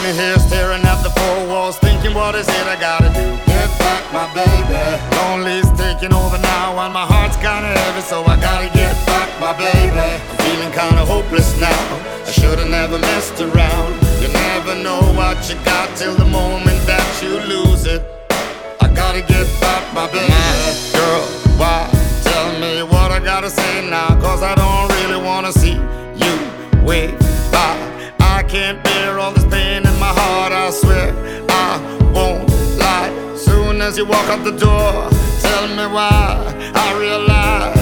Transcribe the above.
Standing here staring at the four walls, thinking what is it I gotta do? Get back my baby. Lonely's taking over now and my heart's kinda heavy, so I gotta get back my baby. I'm feeling kinda hopeless now, I should've never messed around. You never know what you got till the moment that you lose it. I gotta get back my baby. Girl, why? Tell me what I gotta say now, cause I don't really wanna see you wave by. I can't bear all this pain in my heart, I swear I won't lie. Soon as you walk out the door, tell me why. I realize